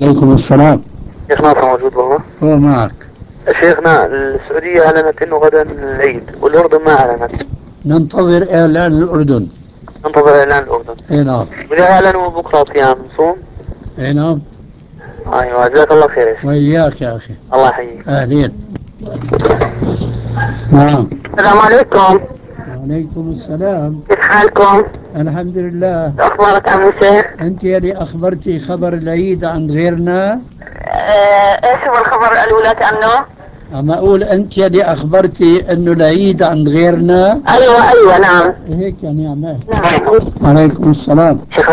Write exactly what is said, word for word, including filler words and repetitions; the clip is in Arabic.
عليكم السلام. شيخ ناصر موجود والله. هو معك. شيخنا السعودية أعلنت أنه غدا العيد والأردن ما أعلنت. ننتظر إعلان الأردن. ننتظر إعلان الأردن. اي نعم. وإذا أعلنوا بكرة صيام نصوم؟ اي نعم. أيوة جزاك الله خير يا شيخ. وإياك يا أخي. الله يحييك. أهلين. نعم. السلام عليكم. وعليكم السلام. كيف حالكم؟ الحمد لله. أخبارك عمو شيخ؟ أنت يلي أخبرتي خبر العيد عن غيرنا. آه، إيش هو الخبر الأولى عنه؟ عم أقول أنت يلي أخبرتي أنه العيد عن غيرنا. أيوة أيوة نعم. هيك يعني عمال. نعم. وعليكم السلام. شيخ